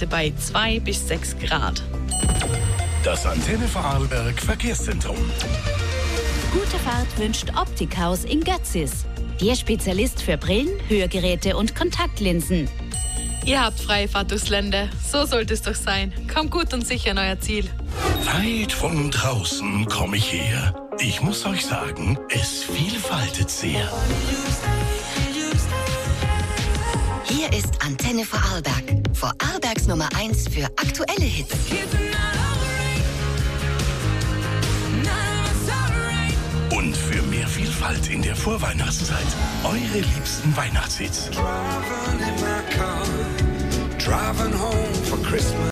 Nächte bei 2 bis 6 Grad. Das Antenne Vorarlberg Verkehrszentrum. Gute Fahrt wünscht Optikhaus in Götzis. Ihr Spezialist für Brillen, Hörgeräte und Kontaktlinsen. Ihr habt freie Fahrt durchs Länder. So sollte es doch sein. Kommt gut und sicher an euer Ziel. Weit von draußen komme ich her. Ich muss euch sagen, es vielfaltet sehr. Hier ist Antenne Vorarlberg. Vorarlbergs Nummer 1 für aktuelle Hits. Und für mehr Vielfalt in der Vorweihnachtszeit. Eure liebsten Weihnachtshits. Driving home for Christmas.